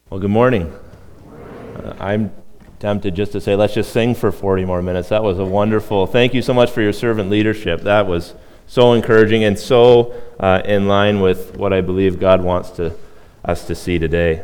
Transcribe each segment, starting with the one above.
Well, good morning. I'm tempted just to say, let's just sing for 40 more minutes. That was a wonderful, thank you so much for your servant leadership. That was so encouraging and so in line with what I believe God wants us to see today.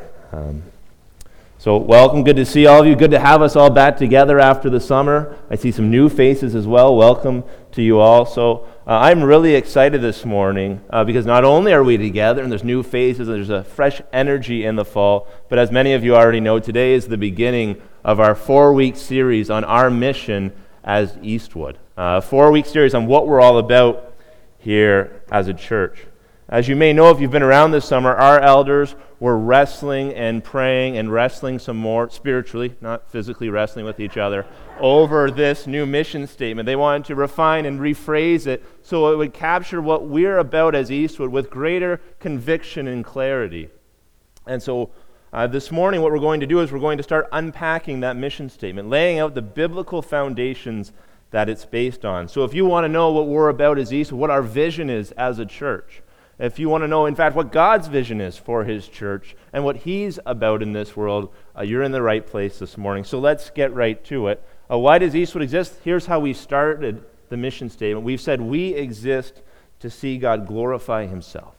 So welcome, good to see all of you. Good to have us all back together after the summer. I see some new faces as well. Welcome to you all. So I'm really excited this morning because not only are we together and there's new faces and there's a fresh energy in the fall, but as many of you already know, today is the beginning of our 4-week series on our mission as Eastwood. A 4-week series on what we're all about here as a church. As you may know, if you've been around this summer, our elders were wrestling and praying and wrestling some more spiritually, not physically wrestling with each other, over this new mission statement. They wanted to refine and rephrase it so it would capture what we're about as Eastwood with greater conviction and clarity. And so this morning what we're going to do is we're going to start unpacking that mission statement, laying out the biblical foundations that it's based on. So if you want to know what we're about as Eastwood, what our vision is as a church, if you want to know, in fact, what God's vision is for His church and what He's about in this world, you're in the right place this morning. So let's get right to it. Why does Eastwood exist? Here's how we started the mission statement. We've said we exist to see God glorify Himself.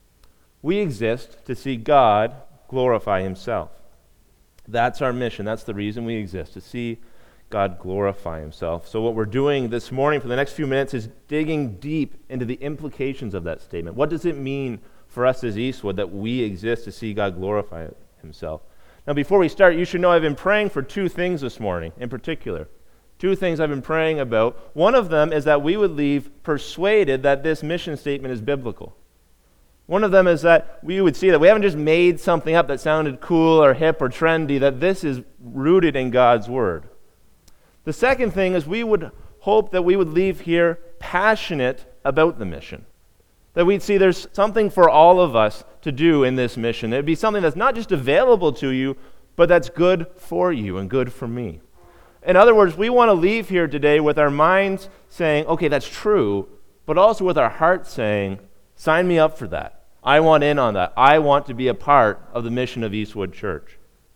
We exist to see God glorify Himself. That's our mission. That's the reason we exist, to see God glorify Himself. So what we're doing this morning for the next few minutes is digging deep into the implications of that statement. What does it mean for us as Eastwood that we exist to see God glorify Himself? Now, before we start, you should know I've been praying for two things this morning in particular. Two things I've been praying about. One of them is that we would leave persuaded that this mission statement is biblical. One of them is that we would see that we haven't just made something up that sounded cool or hip or trendy, that this is rooted in God's Word. The second thing is we would hope that we would leave here passionate about the mission. That we'd see there's something for all of us to do in this mission. It'd be something that's not just available to you, but that's good for you and good for me. In other words, we want to leave here today with our minds saying, okay, that's true, but also with our hearts saying, sign me up for that. I want in on that. I want to be a part of the mission of Eastwood Church.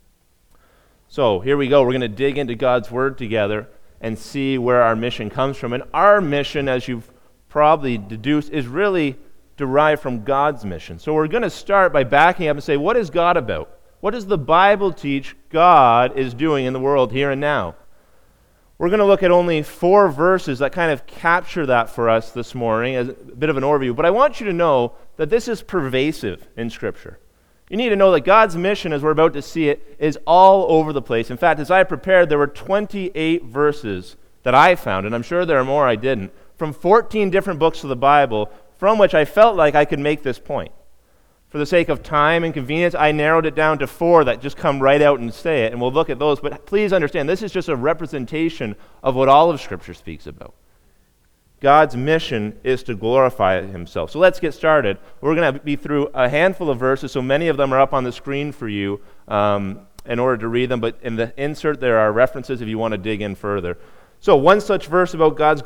So here we go. We're going to dig into God's Word together and see where our mission comes from. And our mission, as you've probably deduced, is really derived from God's mission. So we're going to start by backing up and say, what is God about? What does the Bible teach God is doing in the world here and now? We're going to look at only 4 verses that kind of capture that for us this morning as a bit of an overview. But I want you to know that this is pervasive in Scripture. You need to know that God's mission, as we're about to see it, is all over the place. In fact, as I prepared, there were 28 verses that I found, and I'm sure there are more I didn't, from 14 different books of the Bible, from which I felt like I could make this point. For the sake of time and convenience, I narrowed it down to 4 that just come right out and say it, and we'll look at those. But please understand, this is just a representation of what all of Scripture speaks about. God's mission is to glorify Himself. So let's get started. We're going to be through a handful of verses, so many of them are up on the screen for you in order to read them, but in the insert there are references if you want to dig in further. So one such verse about God's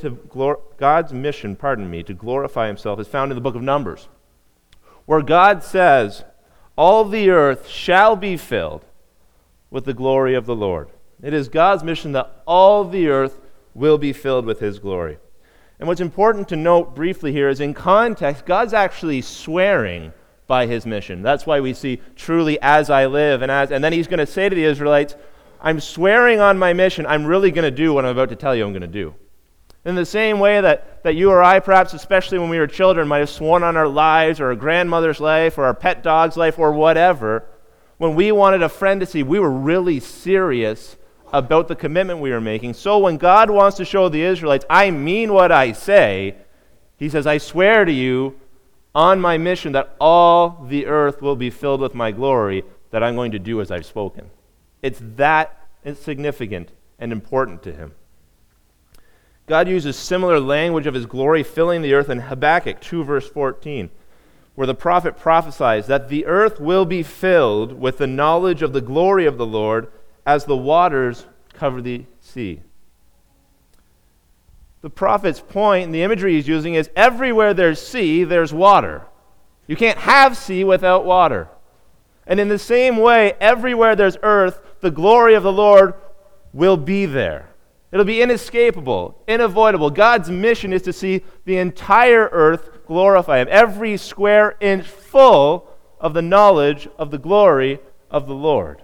God's mission, to glorify Himself is found in the book of Numbers, where God says, all the earth shall be filled with the glory of the Lord. It is God's mission that all the earth will be filled with His glory. And what's important to note briefly here is in context, God's actually swearing by His mission. That's why we see truly as I live. And then He's going to say to the Israelites, I'm swearing on my mission. I'm really going to do what I'm about to tell you I'm going to do. In the same way that you or I, perhaps especially when we were children, might have sworn on our lives or our grandmother's life or our pet dog's life or whatever, when we wanted a friend to see we were really serious about the commitment we were making. So when God wants to show the Israelites, I mean what I say, He says, I swear to you on my mission that all the earth will be filled with my glory, that I'm going to do as I've spoken. It's that significant and important to Him. God uses similar language of His glory filling the earth in Habakkuk 2 verse 14, where the prophet prophesies that the earth will be filled with the knowledge of the glory of the Lord as the waters cover the sea. The prophet's point and the imagery he's using is everywhere there's sea, there's water. You can't have sea without water. And in the same way, everywhere there's earth, the glory of the Lord will be there. It'll be inescapable, unavoidable. God's mission is to see the entire earth glorify Him, every square inch full of the knowledge of the glory of the Lord.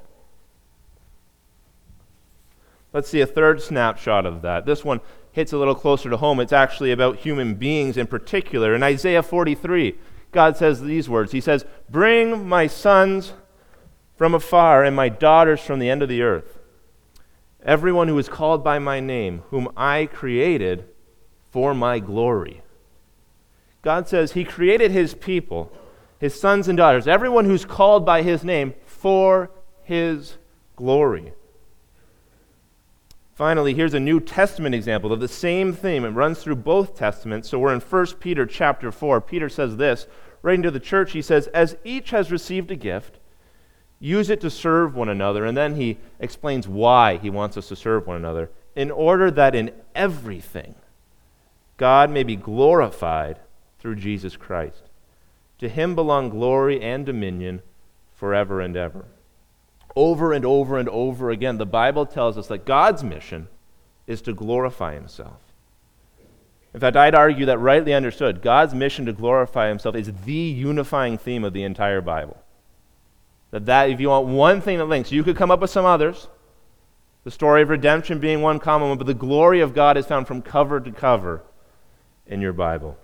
Let's see a third snapshot of that. This one hits a little closer to home. It's actually about human beings in particular. In Isaiah 43, God says these words. He says, "Bring my sons from afar and my daughters from the end of the earth, everyone who is called by my name, whom I created for my glory." God says He created His people, His sons and daughters, everyone who's called by His name for His glory. Finally, here's a New Testament example of the same theme. It runs through both Testaments. So we're in 1 Peter chapter 4. Peter says this, writing to the church, he says, "As each has received a gift, use it to serve one another." And then he explains why he wants us to serve one another. "In order that in everything God may be glorified through Jesus Christ. To Him belong glory and dominion forever and ever." Over and over and over again, the Bible tells us that God's mission is to glorify Himself. In fact, I'd argue that rightly understood, God's mission to glorify Himself is the unifying theme of the entire Bible. That if you want one thing that links, you could come up with some others, the story of redemption being one common one, but the glory of God is found from cover to cover in your Bible.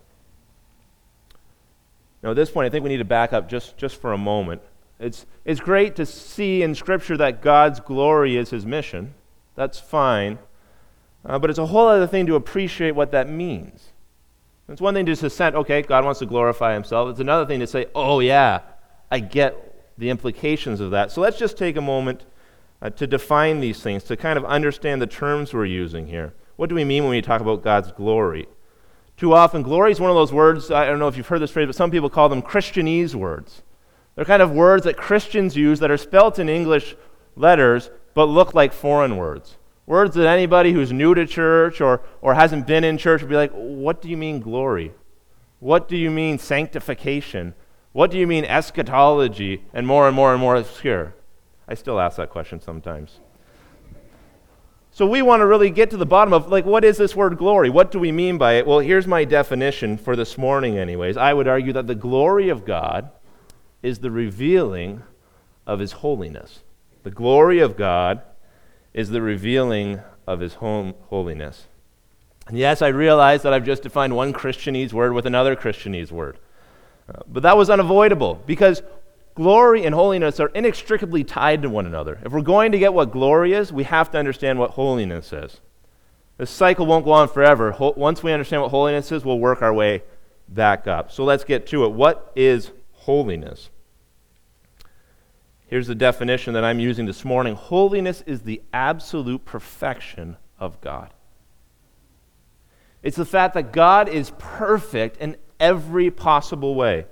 Now, at this point, I think we need to back up just for a moment. It's great to see in Scripture that God's glory is His mission. That's fine. But it's a whole other thing to appreciate what that means. It's one thing just to say, okay, God wants to glorify Himself. It's another thing to say, oh yeah, I get the implications of that. So let's just take a moment to define these things, to kind of understand the terms we're using here. What do we mean when we talk about God's glory? Too often, glory is one of those words, I don't know if you've heard this phrase, but some people call them Christianese words. They're kind of words that Christians use that are spelt in English letters but look like foreign words. Words that anybody who's new to church or hasn't been in church would be like, what do you mean glory? What do you mean sanctification? What do you mean eschatology? And more obscure. I still ask that question sometimes. So we want to really get to the bottom of, what is this word glory? What do we mean by it? Well, here's my definition for this morning anyways. I would argue that the glory of God is the revealing of His holiness. The glory of God is the revealing of His holiness. And yes, I realize that I've just defined one Christianese word with another Christianese word. But that was unavoidable because glory and holiness are inextricably tied to one another. If we're going to get what glory is, we have to understand what holiness is. This cycle won't go on forever. Once we understand what holiness is, we'll work our way back up. So let's get to it. What is holiness? Here's the definition that I'm using this morning. Holiness is the absolute perfection of God. It's the fact that God is perfect in every possible way.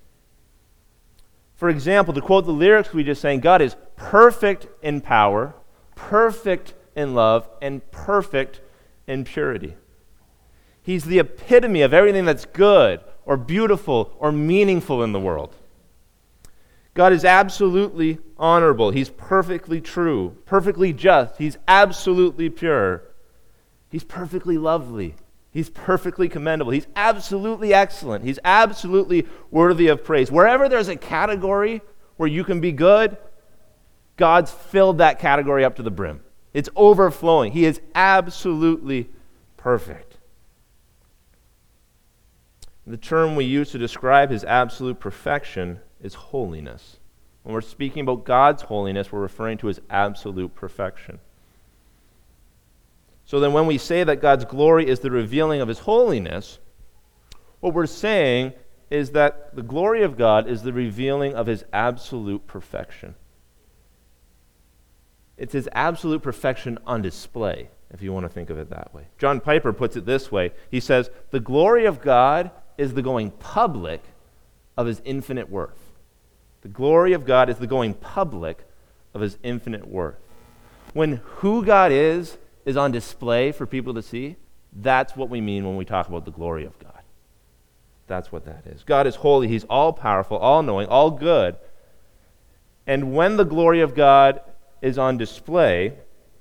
For example, to quote the lyrics we just sang, God is perfect in power, perfect in love, and perfect in purity. He's the epitome of everything that's good or beautiful or meaningful in the world. God is absolutely honorable. He's perfectly true, perfectly just. He's absolutely pure. He's perfectly lovely. He's perfectly commendable. He's absolutely excellent. He's absolutely worthy of praise. Wherever there's a category where you can be good, God's filled that category up to the brim. It's overflowing. He is absolutely perfect. The term we use to describe His absolute perfection is holiness. When we're speaking about God's holiness, we're referring to His absolute perfection. So then when we say that God's glory is the revealing of His holiness, what we're saying is that the glory of God is the revealing of His absolute perfection. It's His absolute perfection on display, if you want to think of it that way. John Piper puts it this way. He says, the glory of God is the going public of His infinite worth. The glory of God is the going public of His infinite worth. When who God is on display for people to see, that's what we mean when we talk about the glory of God. That's what that is. God is holy. He's all-powerful, all-knowing, all good. And when the glory of God is on display,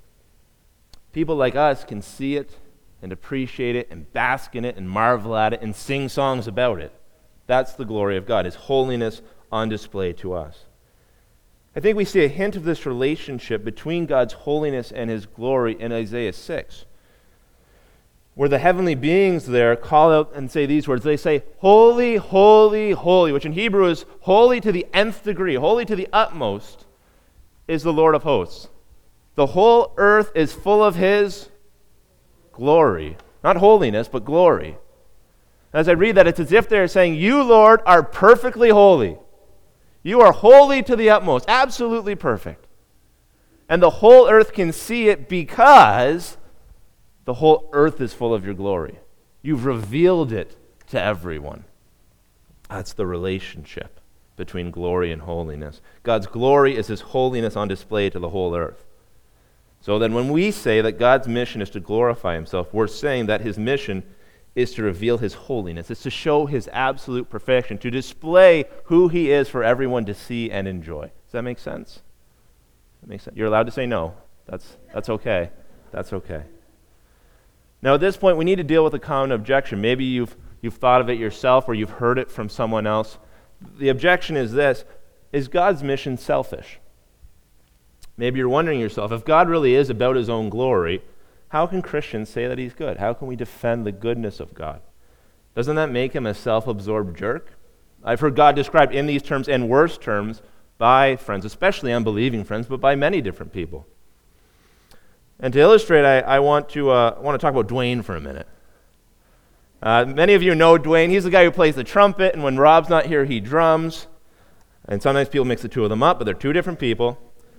people like us can see it and appreciate it and bask in it and marvel at it and sing songs about it. That's the glory of God, His holiness on display to us. I think we see a hint of this relationship between God's holiness and His glory in Isaiah 6, where the heavenly beings there call out and say these words. They say, "Holy, holy, holy," which in Hebrew is holy to the nth degree, holy to the utmost, is the Lord of hosts. The whole earth is full of His glory. Not holiness, but glory. As I read that, it's as if they're saying, "You, Lord, are perfectly holy. You are holy to the utmost, absolutely perfect. And the whole earth can see it because the whole earth is full of your glory. You've revealed it to everyone." That's the relationship between glory and holiness. God's glory is His holiness on display to the whole earth. So then when we say that God's mission is to glorify Himself, we're saying that His mission is to reveal His holiness. It's to show His absolute perfection, to display who He is for everyone to see and enjoy. Does that make sense? That makes sense. You're allowed to say no. That's okay. That's okay. Now at this point, we need to deal with a common objection. Maybe you've thought of it yourself or you've heard it from someone else. The objection is this: is God's mission selfish? Maybe you're wondering yourself, if God really is about His own glory, how can Christians say that He's good? How can we defend the goodness of God? Doesn't that make Him a self-absorbed jerk? I've heard God described in these terms and worse terms by friends, especially unbelieving friends, but by many different people. And to illustrate, I want to talk about Dwayne for a minute. Many of you know Dwayne. He's the guy who plays the trumpet, and when Rob's not here, he drums. And sometimes people mix the two of them up, but they're two different people.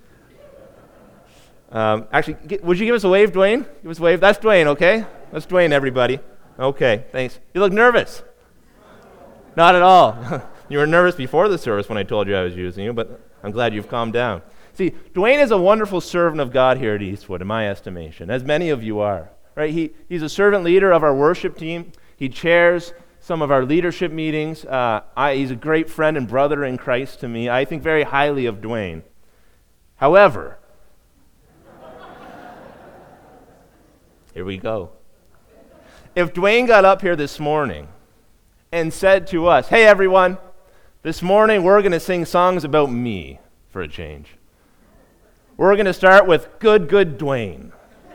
Actually, would you give us a wave, Dwayne? Give us a wave. That's Dwayne, okay? That's Dwayne, everybody. Okay, thanks. You look nervous. Not at all. You were nervous before the service when I told you I was using you, but I'm glad you've calmed down. See, Dwayne is a wonderful servant of God here at Eastwood, in my estimation, as many of you are. Right? He's a servant leader of our worship team. He chairs some of our leadership meetings. He's a great friend and brother in Christ to me. I think very highly of Dwayne. However, here we go. If Dwayne got up here this morning and said to us, "Hey everyone, this morning we're going to sing songs about me for a change. We're going to start with Good, Good Dwayne.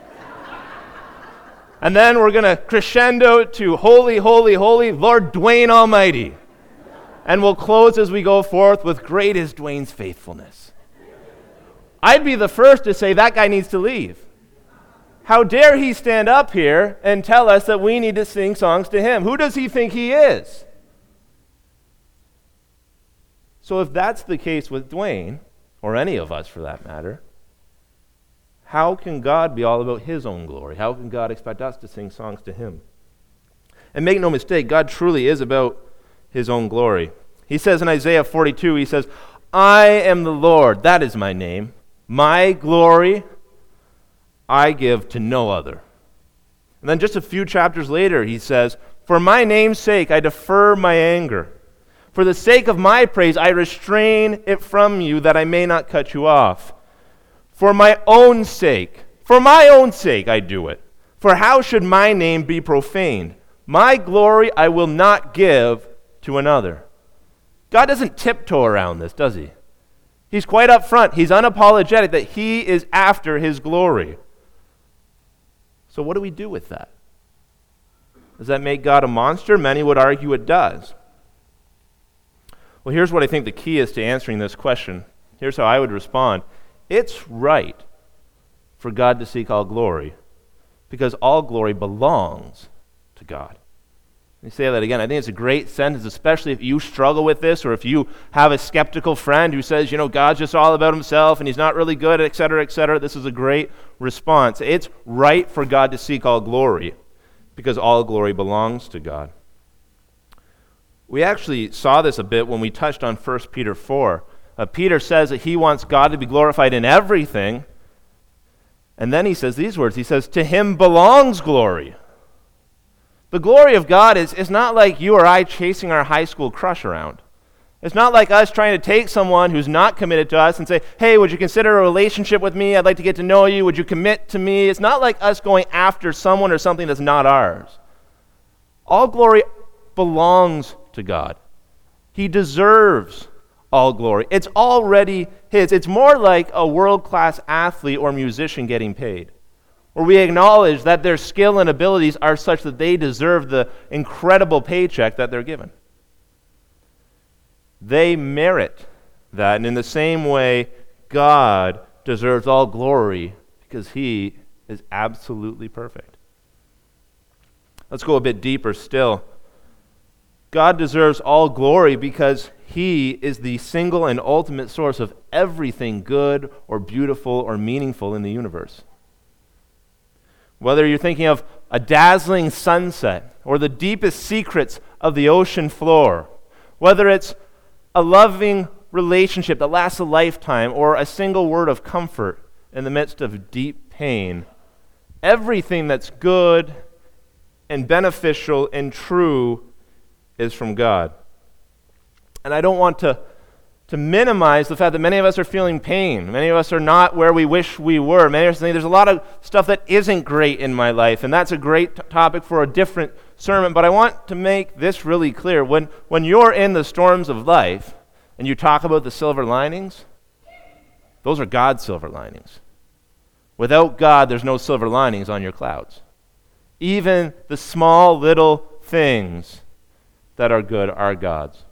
And then we're going to crescendo to Holy, Holy, Holy, Lord Dwayne Almighty. And we'll close as we go forth with Great is Dwayne's faithfulness." I'd be the first to say that guy needs to leave. How dare he stand up here and tell us that we need to sing songs to him? Who does he think he is? So if that's the case with Dwayne, or any of us for that matter, how can God be all about His own glory? How can God expect us to sing songs to Him? And make no mistake, God truly is about His own glory. He says in Isaiah 42, He says, "I am the Lord, that is my name. My glory I give to no other." And then just a few chapters later, He says, "For my name's sake I defer my anger. For the sake of my praise I restrain it from you, that I may not cut you off. For my own sake I do it. For how should my name be profaned? My glory I will not give to another." God doesn't tiptoe around this, does He? He's quite upfront. He's unapologetic that He is after His glory. So what do we do with that? Does that make God a monster? Many would argue it does. Well, here's what I think the key is to answering this question. Here's how I would respond. It's right for God to seek all glory, because all glory belongs to God. Let me say that again. I think it's a great sentence, especially if you struggle with this, or if you have a skeptical friend who says, God's just all about Himself and He's not really good, et cetera, et cetera. This is a great response. It's right for God to seek all glory, because all glory belongs to God. We actually saw this a bit when we touched on 1 Peter 4. Peter says that he wants God to be glorified in everything. And then he says these words. He says, "To Him belongs glory." The glory of God is not like you or I chasing our high school crush around. It's not like us trying to take someone who's not committed to us and say, hey, would you consider a relationship with me? I'd like to get to know you. Would you commit to me? It's not like us going after someone or something that's not ours. All glory belongs to God. He deserves all glory. It's already his. It's more like a world-class athlete or musician getting paid, where we acknowledge that their skill and abilities are such that they deserve the incredible paycheck that they're given. They merit that, and in the same way, God deserves all glory because he is absolutely perfect. Let's go a bit deeper still. God deserves all glory because he is the single and ultimate source of everything good or beautiful or meaningful in the universe. Whether you're thinking of a dazzling sunset or the deepest secrets of the ocean floor, whether it's a loving relationship that lasts a lifetime or a single word of comfort in the midst of deep pain, everything that's good and beneficial and true is from God. And I don't want to minimize the fact that many of us are feeling pain. Many of us are not where we wish we were. Many of us think there's a lot of stuff that isn't great in my life, and that's a great topic for a different sermon. But I want to make this really clear. When you're in the storms of life and you talk about the silver linings, those are God's silver linings. Without God, there's no silver linings on your clouds. Even the small little things that are good are God's,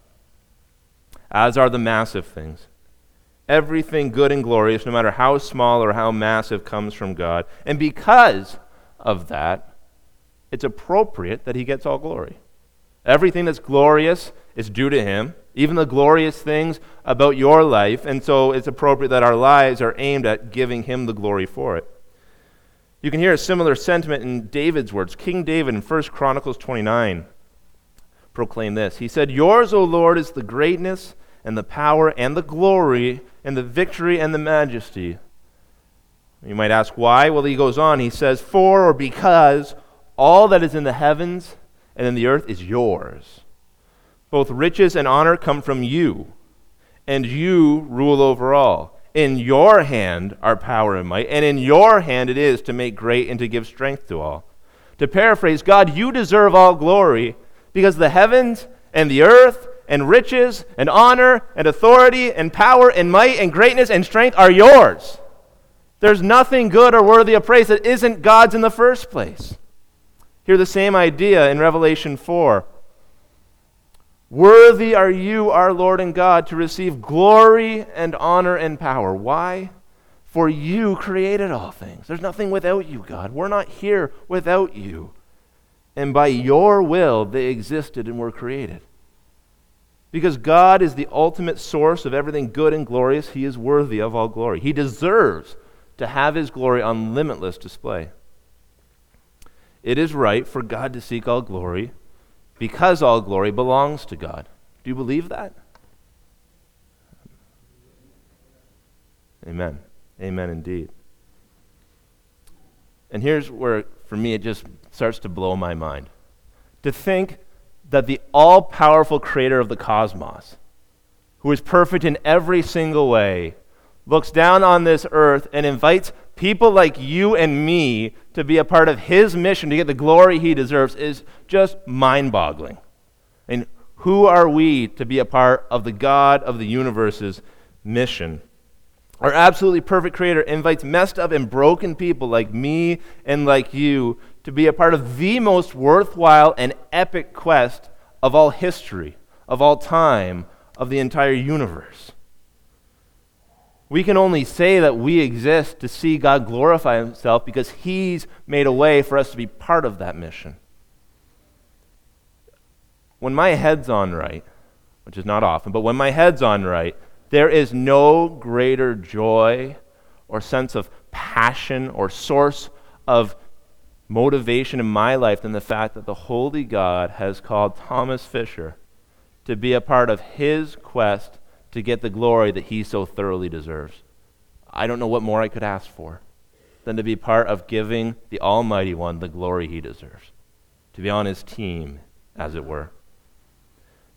as are the massive things. Everything good and glorious, no matter how small or how massive, comes from God. And because of that, it's appropriate that he gets all glory. Everything that's glorious is due to him, even the glorious things about your life, and so it's appropriate that our lives are aimed at giving him the glory for it. You can hear a similar sentiment in David's words. King David in 1 Chronicles 29 proclaimed this. He said, yours, O Lord, is the greatness and the power and the glory and the victory and the majesty. You might ask why? Well, he goes on. He says, for or because all that is in the heavens and in the earth is yours. Both riches and honor come from you, and you rule over all. In your hand are power and might, and in your hand it is to make great and to give strength to all. To paraphrase, God, you deserve all glory because the heavens and the earth and riches and honor and authority and power and might and greatness and strength are yours. There's nothing good or worthy of praise that isn't God's in the first place. Hear the same idea in Revelation 4. Worthy are you, our Lord and God, to receive glory and honor and power. Why? For you created all things. There's nothing without you, God. We're not here without you. And by your will, they existed and were created. Because God is the ultimate source of everything good and glorious, he is worthy of all glory. He deserves to have his glory on limitless display. It is right for God to seek all glory because all glory belongs to God. Do you believe that? Amen. Amen indeed. And here's where, for me, it just starts to blow my mind. To think that the all-powerful creator of the cosmos, who is perfect in every single way, looks down on this earth and invites people like you and me to be a part of his mission to get the glory he deserves is just mind-boggling. And who are we to be a part of the God of the universe's mission? Our absolutely perfect creator invites messed up and broken people like me and like you to be a part of the most worthwhile and epic quest of all history, of all time, of the entire universe. We can only say that we exist to see God glorify himself because he's made a way for us to be part of that mission. When my head's on right, which is not often, but when my head's on right, there is no greater joy or sense of passion or source of motivation in my life than the fact that the Holy God has called Thomas Fisher to be a part of his quest to get the glory that he so thoroughly deserves. I don't know what more I could ask for than to be part of giving the Almighty One the glory he deserves, to be on his team, as it were.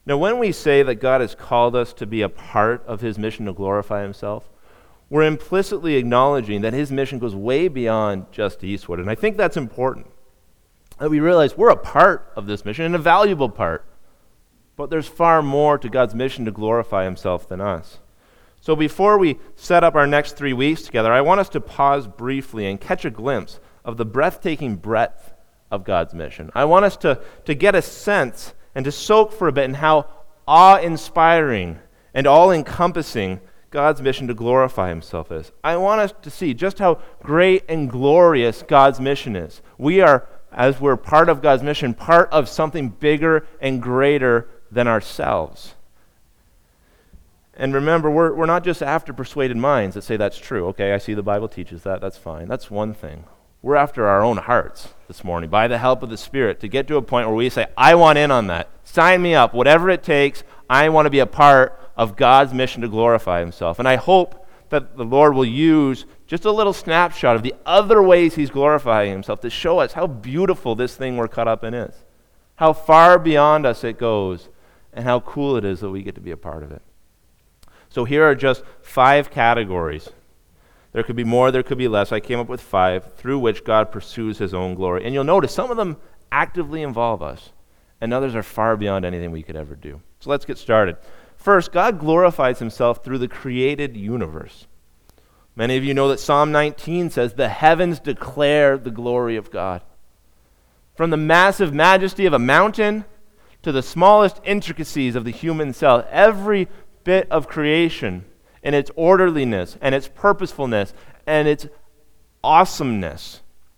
Now, when we say that God has called us to be a part of his mission to glorify himself, we're implicitly acknowledging that his mission goes way beyond just Eastwood. And I think that's important, that we realize we're a part of this mission, and a valuable part. But there's far more to God's mission to glorify himself than us. So before we set up our next 3 weeks together, I want us to pause briefly and catch a glimpse of the breathtaking breadth of God's mission. I want us to get a sense and to soak for a bit in how awe-inspiring and all-encompassing God's mission to glorify himself is. I want us to see just how great and glorious God's mission is. We are, as we're part of God's mission, part of something bigger and greater than ourselves. And remember, we're not just after persuaded minds that say that's true. Okay, I see the Bible teaches that. That's fine. That's one thing. We're after our own hearts this morning, by the help of the Spirit, to get to a point where we say, I want in on that. Sign me up. Whatever it takes, I want to be a part of God's mission to glorify himself. And I hope that the Lord will use just a little snapshot of the other ways he's glorifying himself to show us how beautiful this thing we're caught up in is, how far beyond us it goes, and how cool it is that we get to be a part of it. So here are just 5 categories. There could be more, there could be less. I came up with 5 through which God pursues his own glory. And you'll notice some of them actively involve us, and others are far beyond anything we could ever do. So let's get started. First, God glorifies himself through the created universe. Many of you know that Psalm 19 says, the heavens declare the glory of God. From the massive majesty of a mountain to the smallest intricacies of the human cell, every bit of creation and its orderliness and its purposefulness and its awesomeness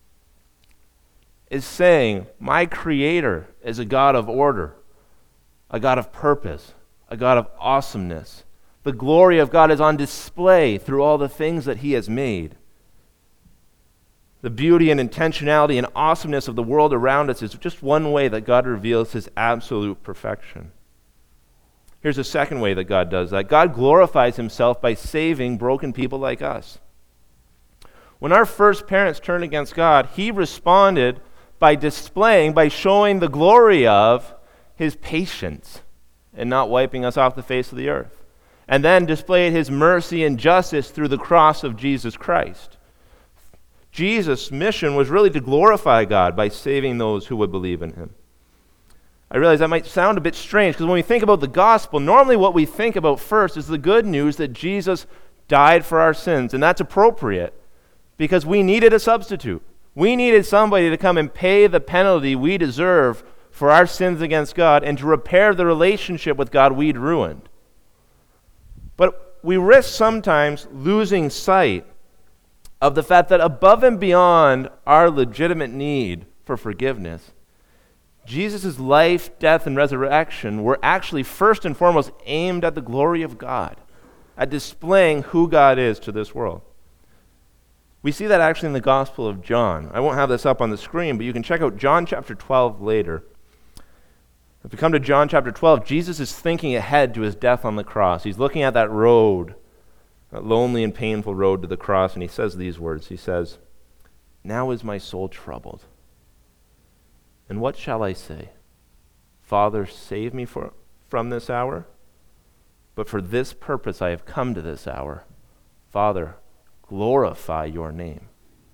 is saying, my Creator is a God of order, a God of purpose, a God of awesomeness. The glory of God is on display through all the things that he has made. The beauty and intentionality and awesomeness of the world around us is just one way that God reveals his absolute perfection. Here's a second way that God does that. God glorifies himself by saving broken people like us. When our first parents turned against God, he responded by showing the glory of his patience and not wiping us off the face of the earth. And then displayed his mercy and justice through the cross of Jesus Christ. Jesus' mission was really to glorify God by saving those who would believe in him. I realize that might sound a bit strange because when we think about the gospel, normally what we think about first is the good news that Jesus died for our sins. And that's appropriate because we needed a substitute. We needed somebody to come and pay the penalty we deserve for our sins against God and to repair the relationship with God we'd ruined. But we risk sometimes losing sight of the fact that above and beyond our legitimate need for forgiveness, Jesus' life, death, and resurrection were actually first and foremost aimed at the glory of God, at displaying who God is to this world. We see that actually in the Gospel of John. I won't have this up on the screen, but you can check out John chapter 12 later. If we come to John chapter 12, Jesus is thinking ahead to his death on the cross. He's looking at that road, that lonely and painful road to the cross, and he says these words. He says, "Now is my soul troubled. And what shall I say? Father, save me from this hour? But for this purpose I have come to this hour. Father, glorify your name."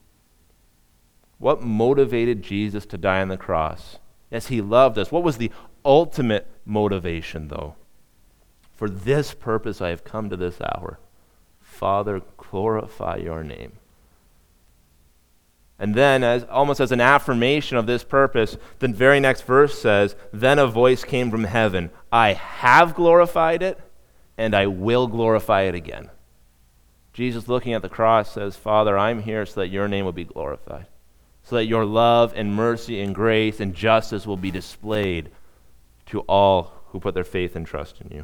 What motivated Jesus to die on the cross? Yes, he loved us. What was the ultimate motivation, though? For this purpose I have come to this hour. Father, glorify your name. And then, almost as an affirmation of this purpose, the very next verse says, "Then a voice came from heaven. I have glorified it, and I will glorify it again." Jesus, looking at the cross, says, "Father, I'm here so that your name will be glorified, so that your love and mercy and grace and justice will be displayed to all who put their faith and trust in you."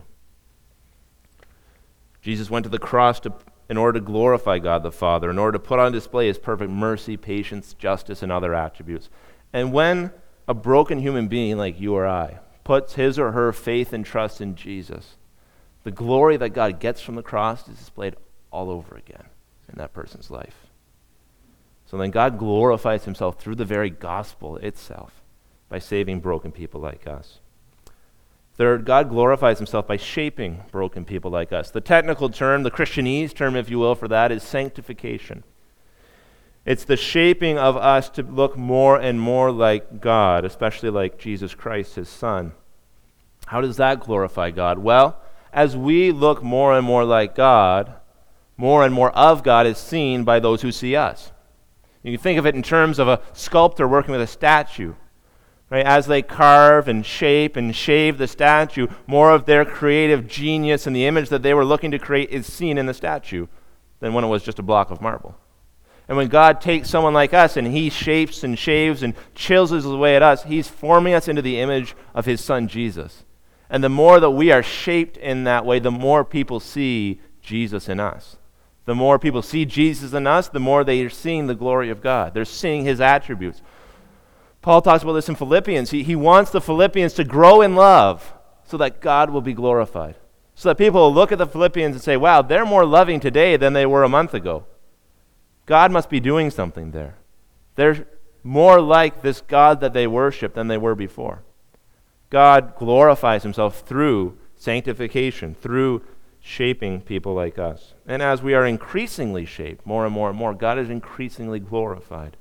Jesus went to the cross in order to glorify God the Father, in order to put on display his perfect mercy, patience, justice, and other attributes. And when a broken human being like you or I puts his or her faith and trust in Jesus, the glory that God gets from the cross is displayed all over again in that person's life. So then God glorifies himself through the very gospel itself by saving broken people like us. Third, God glorifies himself by shaping broken people like us. The technical term, the Christianese term, if you will, for that is sanctification. It's the shaping of us to look more and more like God, especially like Jesus Christ, his Son. How does that glorify God? Well, as we look more and more like God, more and more of God is seen by those who see us. You can think of it in terms of a sculptor working with a statue. Right? As they carve and shape and shave the statue, more of their creative genius and the image that they were looking to create is seen in the statue than when it was just a block of marble. And when God takes someone like us and he shapes and shaves and chisels away at us, he's forming us into the image of his Son, Jesus. And the more that we are shaped in that way, the more people see Jesus in us. The more people see Jesus in us, the more they are seeing the glory of God. They're seeing his attributes. Paul talks about this in Philippians. He wants the Philippians to grow in love so that God will be glorified. So that people will look at the Philippians and say, wow, they're more loving today than they were a month ago. God must be doing something there. They're more like this God that they worship than they were before. God glorifies himself through sanctification, through shaping people like us. And as we are increasingly shaped, more and more and more, God is increasingly glorified.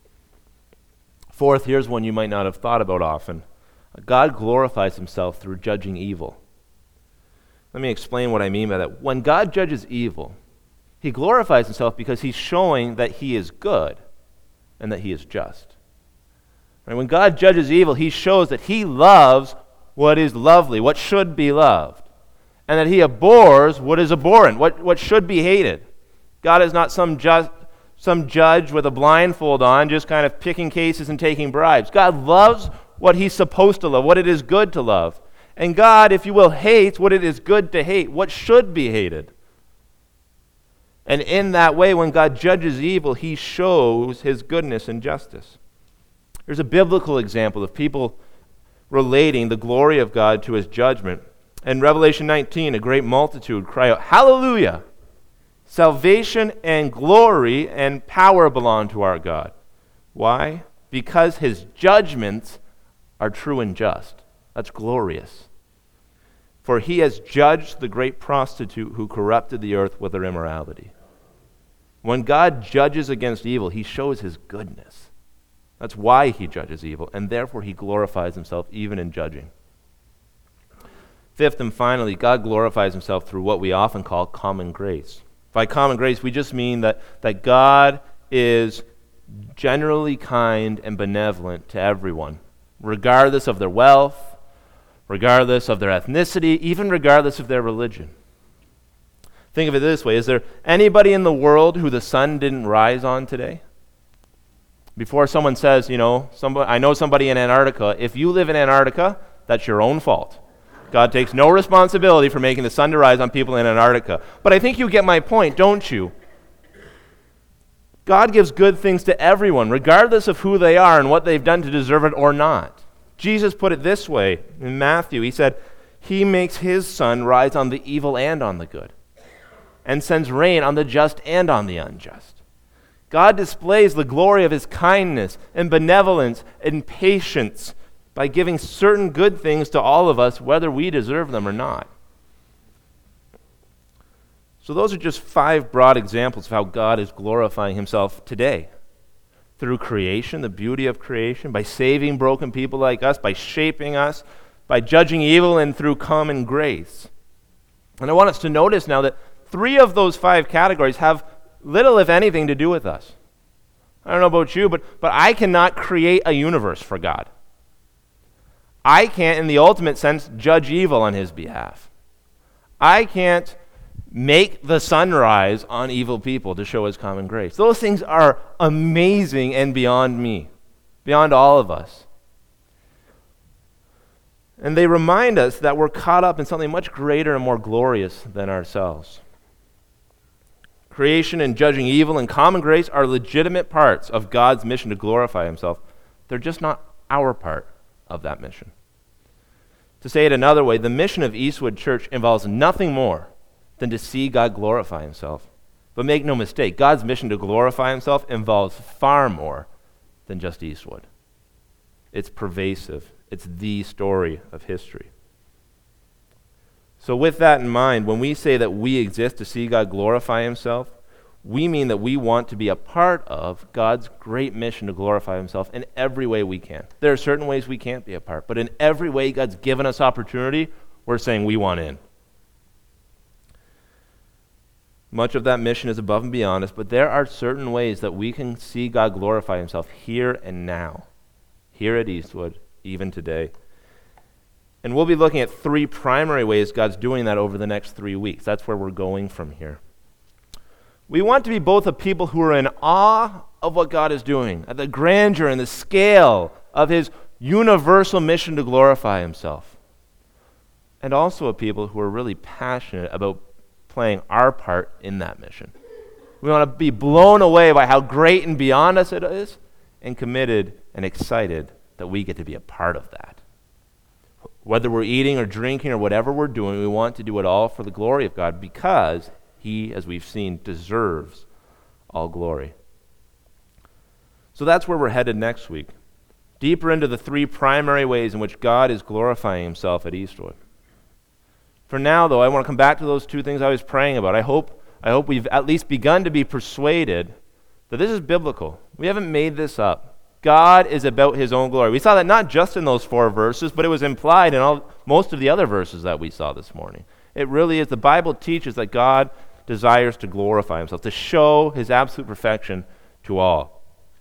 Fourth, here's one you might not have thought about often. God glorifies himself through judging evil. Let me explain what I mean by that. When God judges evil, he glorifies himself because he's showing that he is good and that he is just. Right? When God judges evil, he shows that he loves what is lovely, what should be loved, and that he abhors what is abhorrent, what should be hated. God is not some judge with a blindfold on, just kind of picking cases and taking bribes. God loves what he's supposed to love, what it is good to love. And God, if you will, hates what it is good to hate, what should be hated. And in that way, when God judges evil, he shows his goodness and justice. There's a biblical example of people relating the glory of God to his judgment. In Revelation 19, a great multitude cry out, "Hallelujah! Salvation and glory and power belong to our God." Why? Because his judgments are true and just. That's glorious. For he has judged the great prostitute who corrupted the earth with her immorality. When God judges against evil, he shows his goodness. That's why he judges evil, and therefore he glorifies himself even in judging. Fifth and finally, God glorifies himself through what we often call common grace. By common grace, we just mean that God is generally kind and benevolent to everyone, regardless of their wealth, regardless of their ethnicity, even regardless of their religion. Think of it this way. Is there anybody in the world who the sun didn't rise on today? Before someone says, I know somebody in Antarctica, if you live in Antarctica, that's your own fault. God takes no responsibility for making the sun to rise on people in Antarctica. But I think you get my point, don't you? God gives good things to everyone, regardless of who they are and what they've done to deserve it or not. Jesus put it this way in Matthew. He said, he makes his sun rise on the evil and on the good, and sends rain on the just and on the unjust. God displays the glory of his kindness and benevolence and patience by giving certain good things to all of us, whether we deserve them or not. So those are just 5 broad examples of how God is glorifying himself today. Through creation, the beauty of creation, by saving broken people like us, by shaping us, by judging evil, and through common grace. And I want us to notice now that 3 of those 5 categories have little, if anything, to do with us. I don't know about you, but I cannot create a universe for God. I can't, in the ultimate sense, judge evil on his behalf. I can't make the sun rise on evil people to show his common grace. Those things are amazing and beyond me, beyond all of us. And they remind us that we're caught up in something much greater and more glorious than ourselves. Creation and judging evil and common grace are legitimate parts of God's mission to glorify himself. They're just not our part of that mission. To say it another way, the mission of Eastwood Church involves nothing more than to see God glorify himself. But make no mistake, God's mission to glorify himself involves far more than just Eastwood. It's pervasive. It's the story of history. So with that in mind, when we say that we exist to see God glorify himself, we mean that we want to be a part of God's great mission to glorify himself in every way we can. There are certain ways we can't be a part, but in every way God's given us opportunity, we're saying we want in. Much of that mission is above and beyond us, but there are certain ways that we can see God glorify himself here and now, here at Eastwood, even today. And we'll be looking at 3 primary ways God's doing that over the next 3 weeks. That's where we're going from here. We want to be both a people who are in awe of what God is doing, at the grandeur and the scale of his universal mission to glorify himself, and also a people who are really passionate about playing our part in that mission. We want to be blown away by how great and beyond us it is, and committed and excited that we get to be a part of that. Whether we're eating or drinking or whatever we're doing, we want to do it all for the glory of God, because he, as we've seen, deserves all glory. So that's where we're headed next week, deeper into the 3 primary ways in which God is glorifying himself at Eastwood. For now, though, I want to come back to those 2 things I was praying about. I hope we've at least begun to be persuaded that this is biblical. We haven't made this up. God is about his own glory. We saw that not just in those 4 verses, but it was implied in most of the other verses that we saw this morning. It really is. The Bible teaches that God desires to glorify himself, to show his absolute perfection to all.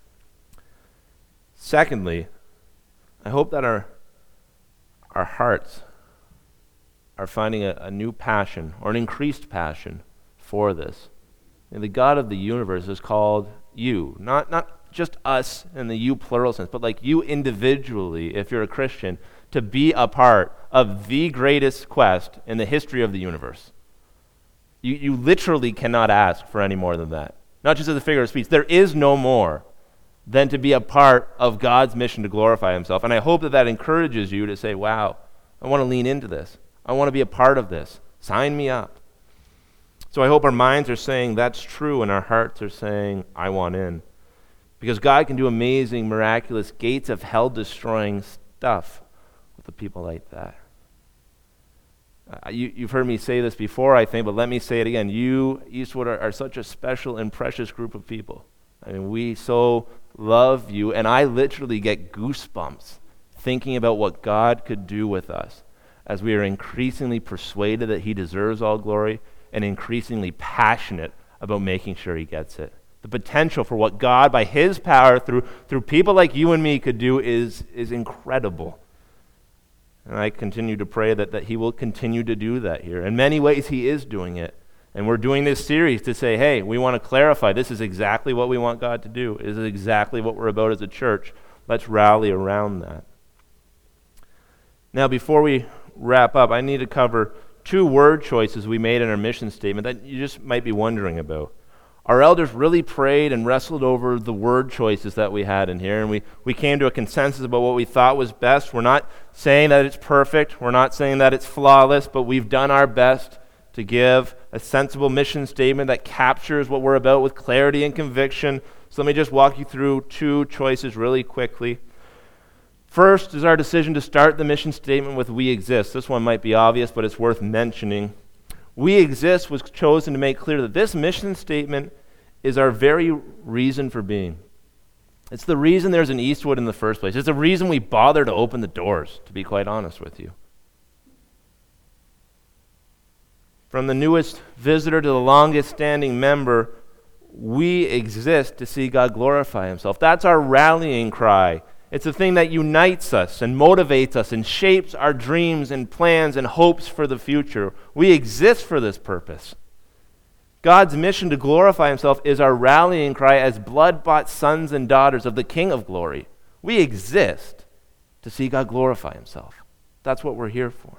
Secondly, I hope that our hearts are finding a new passion or an increased passion for this. And the God of the universe is called you, not just us in the you plural sense, but like you individually, if you're a Christian, to be a part of the greatest quest in the history of the universe. You literally cannot ask for any more than that. Not just as a figure of speech. There is no more than to be a part of God's mission to glorify himself. And I hope that encourages you to say, wow, I want to lean into this. I want to be a part of this. Sign me up. So I hope our minds are saying that's true, and our hearts are saying, I want in. Because God can do amazing, miraculous, gates of hell destroying stuff with the people like that. You've heard me say this before, I think, but let me say it again. You, Eastwood, are such a special and precious group of people. I mean, we so love you, and I literally get goosebumps thinking about what God could do with us as we are increasingly persuaded that he deserves all glory and increasingly passionate about making sure he gets it. The potential for what God, by his power, through people like you and me, could do is incredible. And I continue to pray that he will continue to do that here. In many ways, he is doing it. And we're doing this series to say, hey, we want to clarify. This is exactly what we want God to do. This is exactly what we're about as a church. Let's rally around that. Now, before we wrap up, I need to cover 2 word choices we made in our mission statement that you just might be wondering about. Our elders really prayed and wrestled over the word choices that we had in here, and we came to a consensus about what we thought was best. We're not saying that it's perfect. We're not saying that it's flawless, but we've done our best to give a sensible mission statement that captures what we're about with clarity and conviction. So let me just walk you through 2 choices really quickly. First is our decision to start the mission statement with "We exist." This one might be obvious, but it's worth mentioning. "We exist" was chosen to make clear that this mission statement is our very reason for being. It's the reason there's an Eastwood in the first place. It's the reason we bother to open the doors, to be quite honest with you. From the newest visitor to the longest standing member, we exist to see God glorify himself. That's our rallying cry. It's the thing that unites us and motivates us and shapes our dreams and plans and hopes for the future. We exist for this purpose. God's mission to glorify himself is our rallying cry as blood-bought sons and daughters of the King of Glory. We exist to see God glorify himself. That's what we're here for.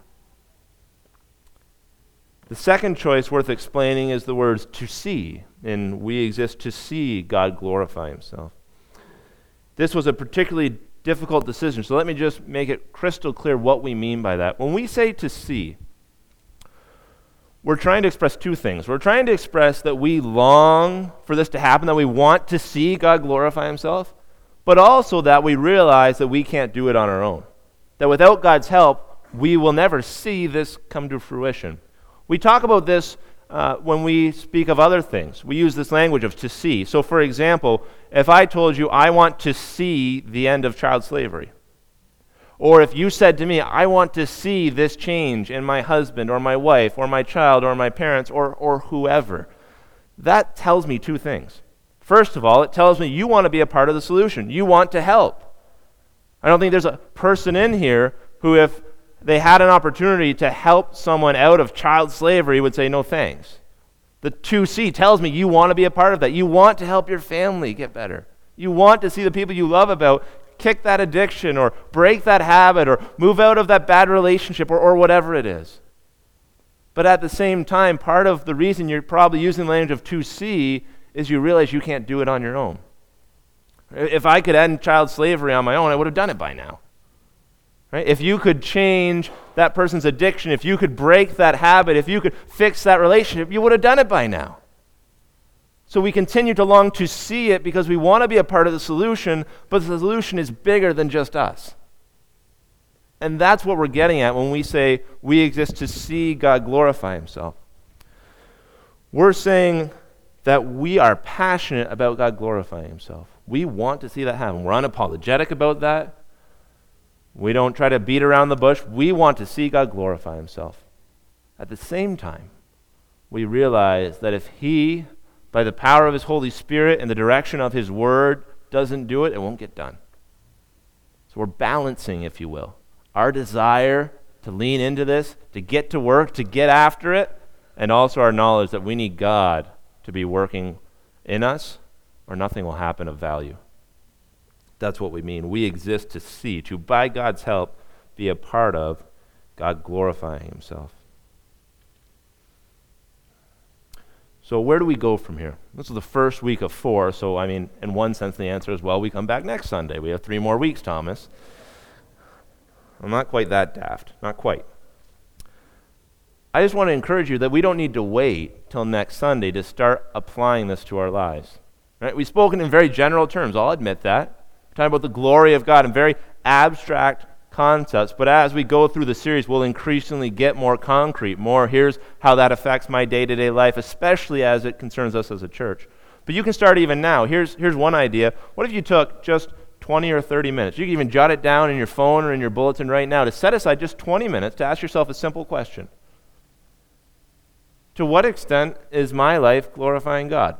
The second choice worth explaining is the words "to see," and we exist to see God glorify himself. This was a particularly difficult decision, so let me just make it crystal clear what we mean by that. When we say "to see," we're trying to express 2 things. We're trying to express that we long for this to happen, that we want to see God glorify himself, but also that we realize that we can't do it on our own. That without God's help, we will never see this come to fruition. We talk about this when we speak of other things. We use this language of to see. So for example, if I told you I want to see the end of child slavery, or if you said to me, I want to see this change in my husband or my wife or my child or my parents or whoever, that tells me two things. First of all, it tells me you want to be a part of the solution. You want to help. I don't think there's a person in here who, if they had an opportunity to help someone out of child slavery, would say no thanks. The 2C tells me you want to be a part of that. You want to help your family get better. You want to see the people you love about kick that addiction or break that habit or move out of that bad relationship or whatever it is. But at the same time, part of the reason you're probably using the language of 2C is you realize you can't do it on your own. If I could end child slavery on my own, I would have done it by now. Right? If you could change that person's addiction, if you could break that habit, if you could fix that relationship, you would have done it by now. So we continue to long to see it because we want to be a part of the solution, but the solution is bigger than just us. And that's what we're getting at when we say we exist to see God glorify himself. We're saying that we are passionate about God glorifying himself. We want to see that happen. We're unapologetic about that. We don't try to beat around the bush. We want to see God glorify himself. At the same time, we realize that if he, by the power of his Holy Spirit and the direction of his word, doesn't do it, it won't get done. So we're balancing, if you will, our desire to lean into this, to get to work, to get after it, and also our knowledge that we need God to be working in us, or nothing will happen of value. That's what we mean. We exist to see, to, by God's help, be a part of God glorifying himself. So where do we go from here? This is the first week of 4, so I mean, in one sense the answer is, well, we come back next Sunday. We have 3 more weeks, Thomas. I'm not quite that daft. Not quite. I just want to encourage you that we don't need to wait till next Sunday to start applying this to our lives. Right? We've spoken in very general terms, I'll admit that. We're talking about the glory of God in very abstract concepts, but as we go through the series, we'll increasingly get more concrete, more here's how that affects my day-to-day life, especially as it concerns us as a church. But you can start even now. Here's one idea. What if you took just 20 or 30 minutes? You can even jot it down in your phone or in your bulletin right now to set aside just 20 minutes to ask yourself a simple question. To what extent is my life glorifying God?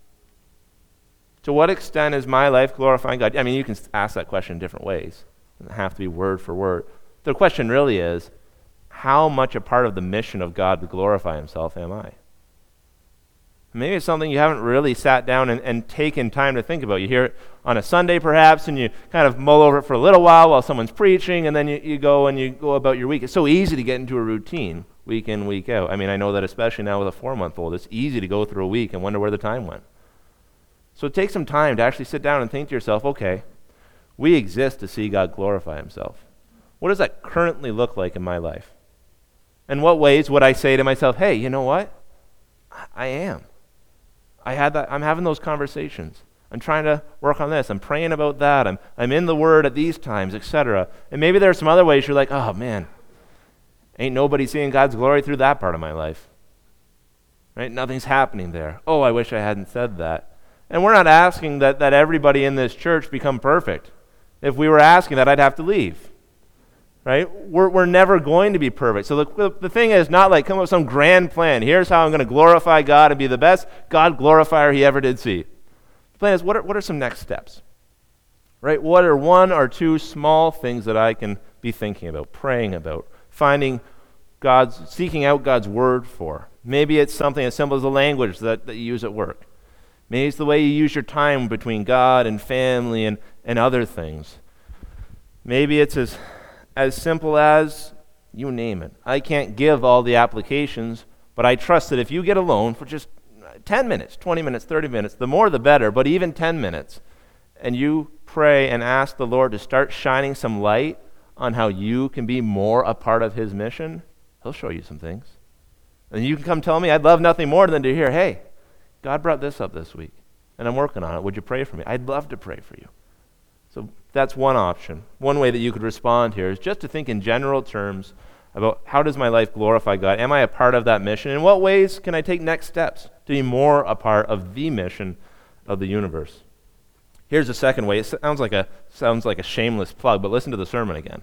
To what extent is my life glorifying God? I mean, you can ask that question in different ways. It doesn't have to be word for word. The question really is, how much a part of the mission of God to glorify himself am I? Maybe it's something you haven't really sat down and taken time to think about. You hear it on a Sunday perhaps, and you kind of mull over it for a little while someone's preaching, and then you go about your week. It's so easy to get into a routine week in, week out. I mean, I know that especially now with a 4-month-old, it's easy to go through a week and wonder where the time went. So take some time to actually sit down and think to yourself, okay, we exist to see God glorify himself. What does that currently look like in my life? In what ways would I say to myself, hey, you know what? I am. I'm having those conversations. I'm trying to work on this. I'm praying about that. I'm in the Word at these times, etc. And maybe there are some other ways you're like, oh man, ain't nobody seeing God's glory through that part of my life. Right? Nothing's happening there. Oh, I wish I hadn't said that. And we're not asking that everybody in this church become perfect. If we were asking that, I'd have to leave. Right? We're never going to be perfect. So the thing is not like come up with some grand plan. Here's how I'm going to glorify God and be the best God glorifier he ever did see. The plan is, what are some next steps? Right? What are 1 or 2 small things that I can be thinking about, praying about, seeking out God's word for? Maybe it's something as simple as the language that you use at work. Maybe it's the way you use your time between God and family and other things. Maybe it's as simple as, you name it. I can't give all the applications, but I trust that if you get alone for just 10 minutes, 20 minutes, 30 minutes, the more the better, but even 10 minutes, and you pray and ask the Lord to start shining some light on how you can be more a part of his mission, he'll show you some things. And you can come tell me, I'd love nothing more than to hear, hey, God brought this up this week, and I'm working on it. Would you pray for me? I'd love to pray for you. So That's one option. One way that you could respond here is just to think in general terms about how does my life glorify God? Am I a part of that mission? In what ways can I take next steps to be more a part of the mission of the universe? Here's a second way. It sounds like a shameless plug, but listen to the sermon again.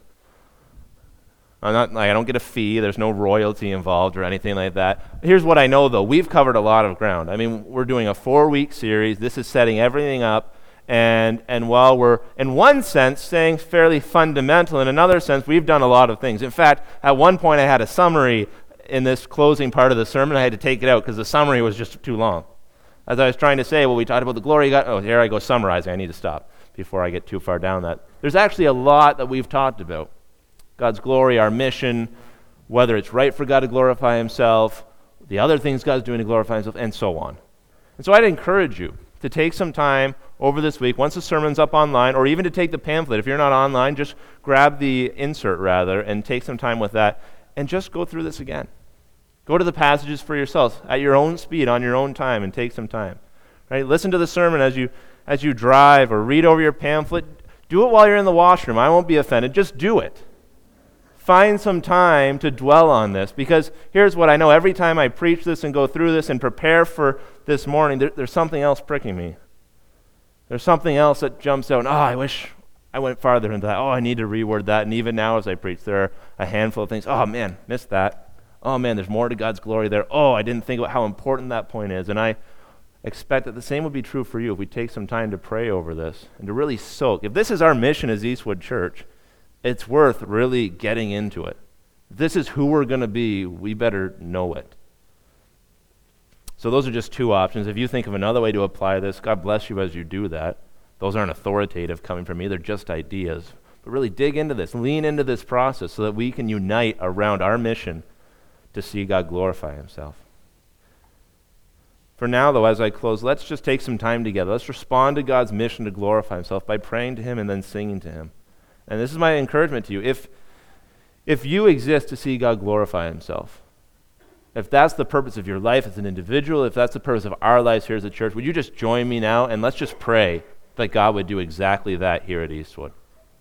I don't get a fee. There's no royalty involved or anything like that. Here's what I know, though. We've covered a lot of ground. I mean, we're doing a 4-week series. This is setting everything up. And while we're, in one sense, saying fairly fundamental, in another sense, we've done a lot of things. In fact, at one point, I had a summary in this closing part of the sermon. I had to take it out because the summary was just too long. As I was trying to say, well, we talked about the glory of God. Oh, here I go summarizing. I need to stop before I get too far down that. There's actually a lot that we've talked about. God's glory, our mission, whether it's right for God to glorify himself, the other things God's doing to glorify himself, and so on. And so I'd encourage you to take some time over this week, once the sermon's up online, or even to take the pamphlet. If you're not online, just grab the insert, rather, and take some time with that, and just go through this again. Go to the passages for yourselves at your own speed, on your own time, and take some time. Right? Listen to the sermon as you drive, or read over your pamphlet. Do it while you're in the washroom. I won't be offended. Just do it. Find some time to dwell on this, because here's what I know. Every time I preach this and go through this and prepare for this morning, there's something else pricking me. There's something else that jumps out. I wish I went farther into that. I need to reword that. And even now as I preach, there are a handful of things. Oh, man, missed that. Oh, man, there's more to God's glory there. I didn't think about how important that point is. And I expect that the same would be true for you if we take some time to pray over this and to really soak. If this is our mission as Eastwood Church, it's worth really getting into it. If this is who we're going to be, we better know it. So those are just two options. If you think of another way to apply this, God bless you as you do that. Those aren't authoritative coming from me. They're just ideas. But really dig into this. Lean into this process so that we can unite around our mission to see God glorify himself. For now, though, as I close, let's just take some time together. Let's respond to God's mission to glorify himself by praying to him and then singing to him. And this is my encouragement to you. If you exist to see God glorify himself, if that's the purpose of your life as an individual, if that's the purpose of our lives here as a church, would you just join me now and let's just pray that God would do exactly that here at Eastwood.